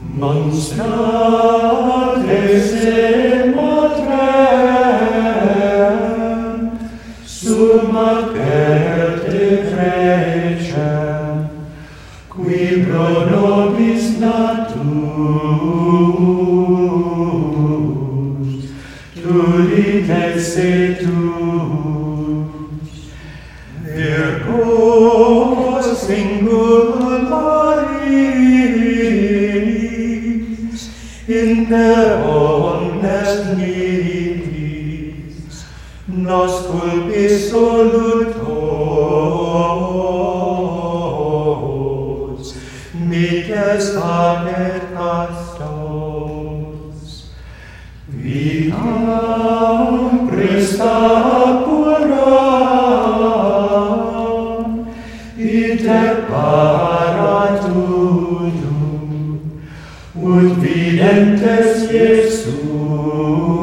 Monstrates matrem, summa certe crecem, qui pro nobis natus, tulit setus, Virgo singularis, inter omnes nihis, nos culpis solutos, mites panet castos, vitam presta puram, iter paratudum, ut videntes Iesus,